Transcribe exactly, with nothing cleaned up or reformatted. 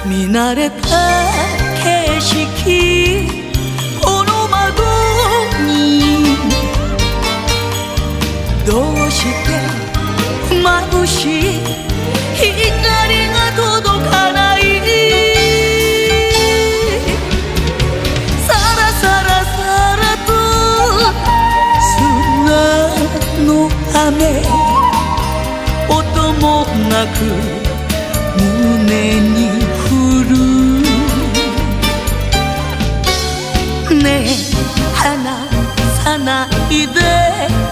見慣れた景色この窓にどうして眩しい光が届かないさらさらさらと砂の雨音もなく胸に降るねえ離さないで